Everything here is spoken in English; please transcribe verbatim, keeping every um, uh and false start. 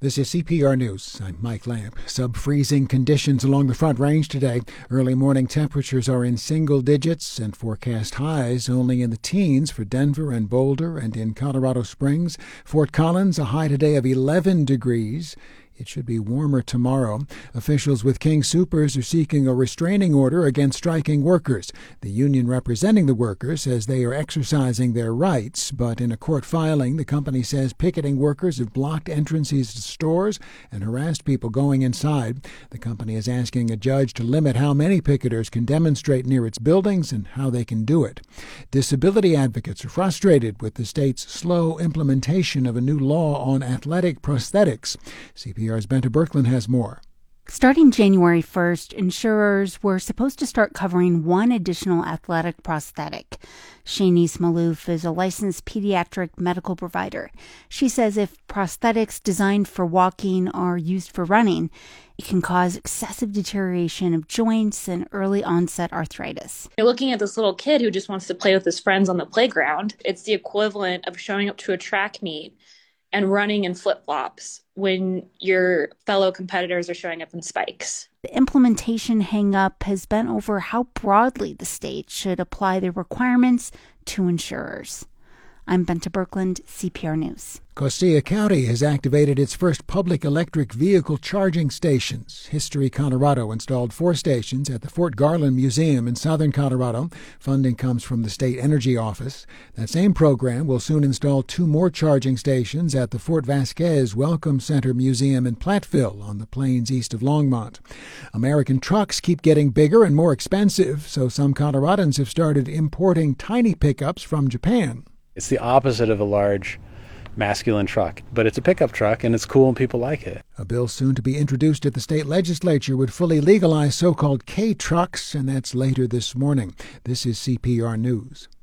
This is C P R News. I'm Mike Lamp. Sub-freezing conditions along the Front Range today. Early morning temperatures are in single digits and forecast highs only in the teens for Denver and Boulder and in Colorado Springs. Fort Collins, a high today of eleven degrees. It should be warmer tomorrow. Officials with King Soopers are seeking a restraining order against striking workers. The union representing the workers says they are exercising their rights, but in a court filing, the company says picketing workers have blocked entrances to stores and harassed people going inside. The company is asking a judge to limit how many picketers can demonstrate near its buildings and how they can do it. Disability advocates are frustrated with the state's slow implementation of a new law on athletic prosthetics. C P R's Benta Birkeland has more. Starting January first, insurers were supposed to start covering one additional athletic prosthetic. Shanice Malouf is a licensed pediatric medical provider. She says if prosthetics designed for walking are used for running, it can cause excessive deterioration of joints and early onset arthritis. You're looking at this little kid who just wants to play with his friends on the playground. It's the equivalent of showing up to a track meet and running in flip-flops when your fellow competitors are showing up in spikes. The implementation hang-up has been over how broadly the state should apply the requirements to insurers. I'm Benta Birkeland, C P R News. Costilla County has activated its first public electric vehicle charging stations. History Colorado installed four stations at the Fort Garland Museum in southern Colorado. Funding comes from the State Energy Office. That same program will soon install two more charging stations at the Fort Vasquez Welcome Center Museum in Platteville on the plains east of Longmont. American trucks keep getting bigger and more expensive, so some Coloradans have started importing tiny pickups from Japan. It's the opposite of a large masculine truck, but it's a pickup truck and it's cool and people like it. A bill soon to be introduced at the state legislature would fully legalize so-called K-trucks, and that's later this morning. This is C P R News.